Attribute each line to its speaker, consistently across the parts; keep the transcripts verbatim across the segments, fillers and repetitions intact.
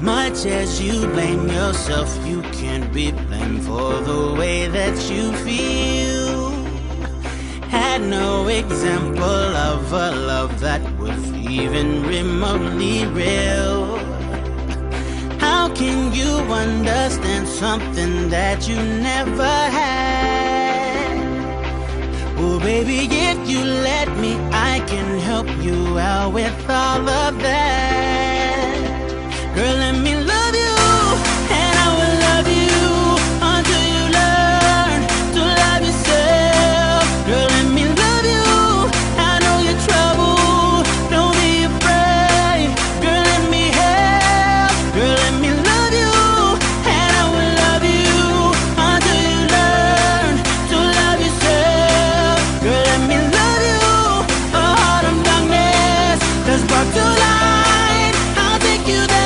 Speaker 1: Much as you blame yourself, you can't be blamed for the way that you feel. Had no example of a love that was even remotely real. How can you understand something that you never had? Oh baby, if you let me, I can help you out with all of that. Girl, let me love you, and I will love you until you learn to love yourself. Girl, let me love you, I know you're trouble, don't be afraid. Girl, let me help. Girl, let me love you, and I will love you until you learn to love yourself. Girl, let me love you, a heart of darkness that's brought to light. I'll take you there.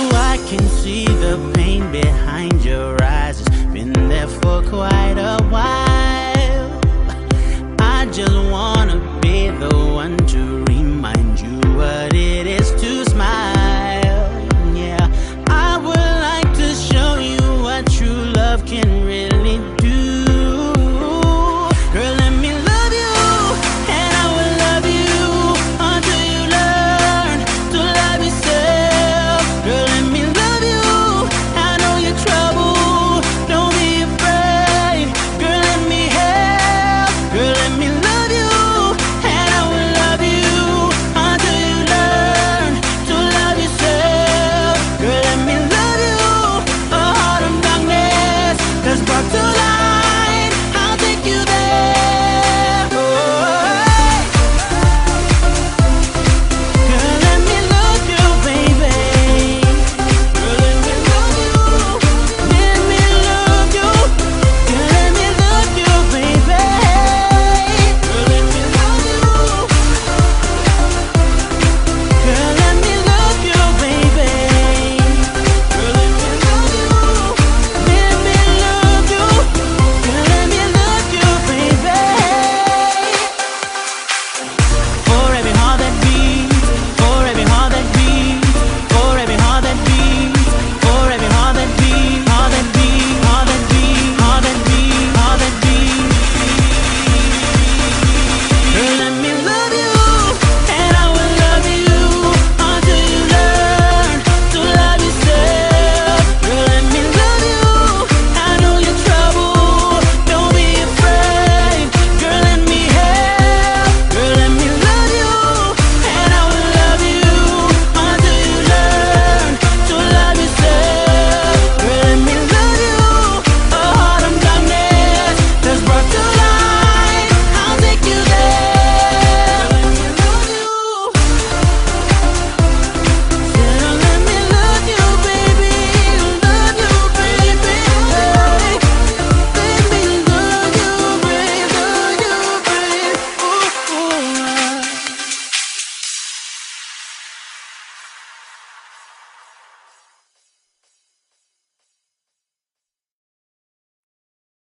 Speaker 1: Behind your eyes, it's been there for quite a while.